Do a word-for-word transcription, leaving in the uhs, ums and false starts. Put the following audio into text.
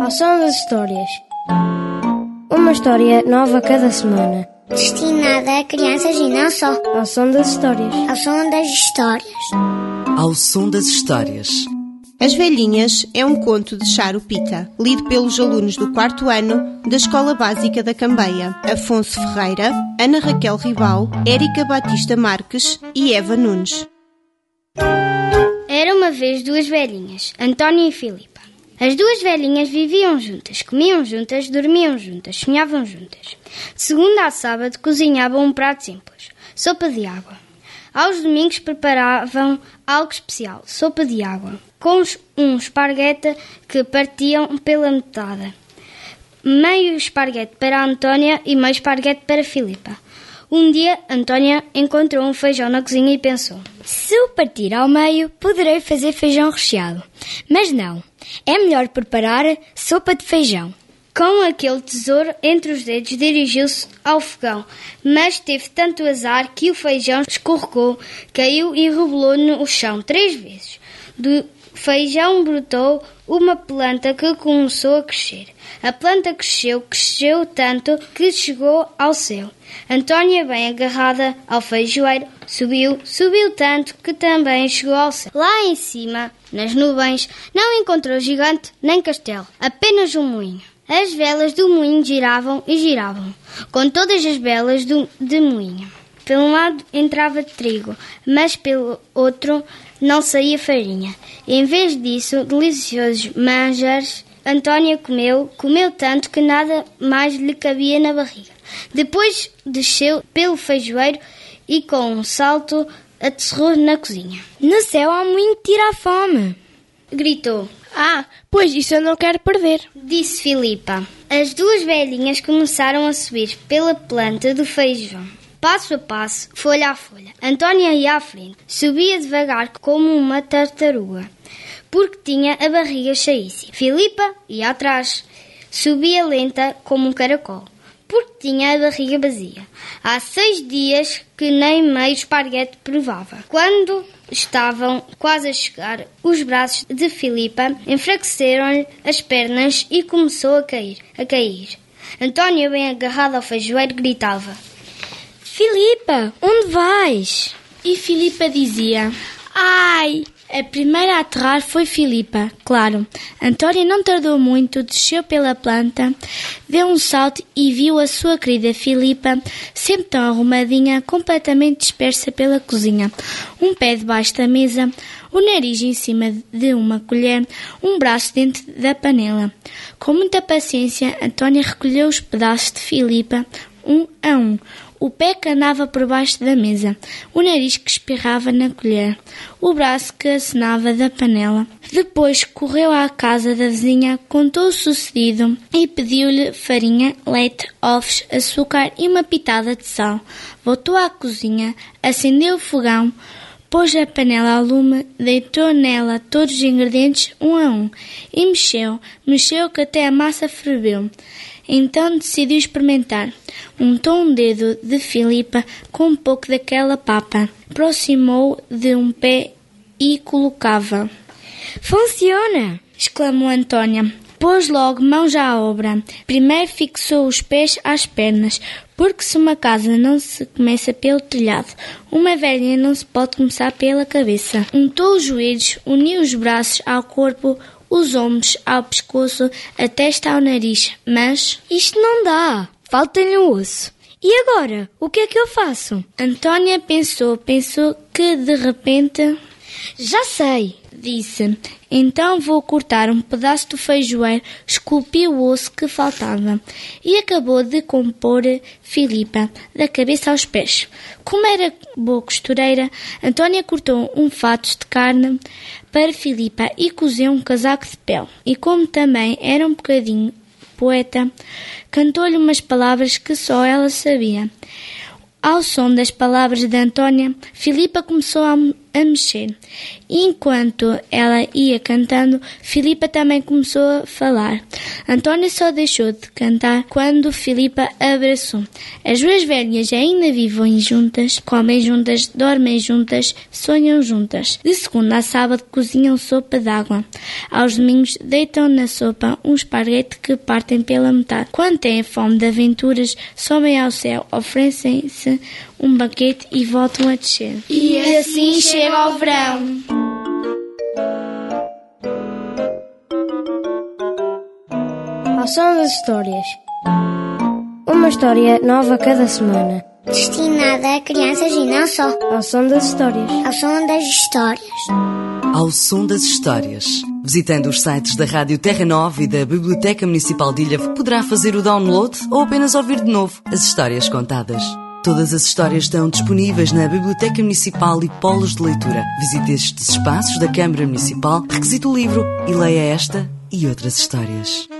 Ao som das histórias. Uma história nova cada semana. Destinada a crianças e não só. Ao som das histórias. Ao som das histórias. Ao som das histórias. As Velhinhas é um conto de Charo Pita, lido pelos alunos do quarto ano da Escola Básica da Cambeia, Afonso Ferreira, Ana Raquel Ribal, Érica Batista Marques e Eva Nunes. Era uma vez duas velhinhas, Antónia e Filipa. As duas velhinhas viviam juntas, comiam juntas, dormiam juntas, sonhavam juntas. De segunda a sábado cozinhavam um prato simples, sopa de água. Aos domingos preparavam algo especial, sopa de água, com um esparguete que partiam pela metade. Meio esparguete para a Antónia e meio esparguete para a Filipa. Um dia, Antónia encontrou um feijão na cozinha e pensou: se o partir ao meio, poderei fazer feijão recheado. Mas não, é melhor preparar sopa de feijão. Com aquele tesouro entre os dedos, dirigiu-se ao fogão, mas teve tanto azar que o feijão escorregou, caiu e rebolou no chão três vezes. Do feijão brotou uma planta que começou a crescer. A planta cresceu, cresceu tanto que chegou ao céu. Antónia, bem agarrada ao feijoeiro, subiu, subiu tanto que também chegou ao céu. Lá em cima, nas nuvens, não encontrou gigante nem castelo, apenas um moinho. As velas do moinho giravam e giravam, com todas as velas do, de moinho. Pelo lado entrava trigo, mas pelo outro não saía farinha. Em vez disso, deliciosos manjares, Antónia comeu, comeu tanto que nada mais lhe cabia na barriga. Depois desceu pelo feijoeiro e com um salto aterrou na cozinha. No céu há um moinho que tira a fome! Gritou. Ah, pois isso eu não quero perder, disse Filipa. As duas velhinhas começaram a subir pela planta do feijão. Passo a passo, folha a folha. Antónia ia à frente. Subia devagar como uma tartaruga, porque tinha a barriga cheíssima. Filipa ia atrás. Subia lenta como um caracol, porque tinha a barriga vazia. Há seis dias que nem meio esparguete provava. Quando estavam quase a chegar, os braços de Filipa enfraqueceram-lhe as pernas e começou a cair, a cair. Antónia, bem agarrada ao feijoeiro, gritava: Filipa, onde vais? E Filipa dizia: ai! A primeira a aterrar foi Filipa, claro. Antónia não tardou muito, desceu pela planta, deu um salto e viu a sua querida Filipa, sempre tão arrumadinha, completamente dispersa pela cozinha. Um pé debaixo da mesa, o nariz em cima de uma colher, um braço dentro da panela. Com muita paciência, Antónia recolheu os pedaços de Filipa, um a um. O pé que andava por baixo da mesa, o nariz que espirrava na colher, o braço que acenava da panela. Depois correu à casa da vizinha, contou o sucedido e pediu-lhe farinha, leite, ovos, açúcar e uma pitada de sal. Voltou à cozinha, acendeu o fogão, pôs a panela ao lume, deitou nela todos os ingredientes um a um e mexeu, mexeu que até a massa ferveu. Então decidiu experimentar. Untou um dedo de Filipa com um pouco daquela papa. Aproximou de um pé e colocava. Funciona! Exclamou Antónia. Pôs logo mãos à obra. Primeiro fixou os pés às pernas, porque se uma casa não se começa pelo telhado, uma velhinha não se pode começar pela cabeça. Untou os joelhos, uniu os braços ao corpo, os ombros ao pescoço, a testa ao nariz, mas... isto não dá! Falta-lhe um osso. E agora? O que é que eu faço? Antónia pensou, pensou que de repente... já sei! Disse. Então vou cortar um pedaço do feijoeiro, esculpiu o osso que faltava e acabou de compor Filipa, da cabeça aos pés. Como era boa costureira, Antónia cortou um fato de carne para Filipa e cozeu um casaco de pele. E como também era um bocadinho poeta, cantou-lhe umas palavras que só ela sabia. Ao som das palavras de Antónia, Filipa começou a a mexer. E enquanto ela ia cantando, Filipa também começou a falar. Antônia só deixou de cantar quando Filipa abraçou. As duas velhas ainda vivem juntas, comem juntas, dormem juntas, sonham juntas. De segunda a sábado cozinham sopa d'água. Aos domingos deitam na sopa um esparguete que partem pela metade. Quando têm fome de aventuras, sobem ao céu, oferecem-se um banquete e voltam a descer. E assim chega ao verão. Ao som das histórias. Uma história nova cada semana. Destinada a crianças e não só. Ao som das histórias. Ao som das histórias. Ao som das histórias. Visitando os sites da Rádio Terra Nova e da Biblioteca Municipal de Ilha, poderá fazer o download ou apenas ouvir de novo as histórias contadas. Todas as histórias estão disponíveis na Biblioteca Municipal e Polos de Leitura. Visite estes espaços da Câmara Municipal, requisite o livro e leia esta e outras histórias.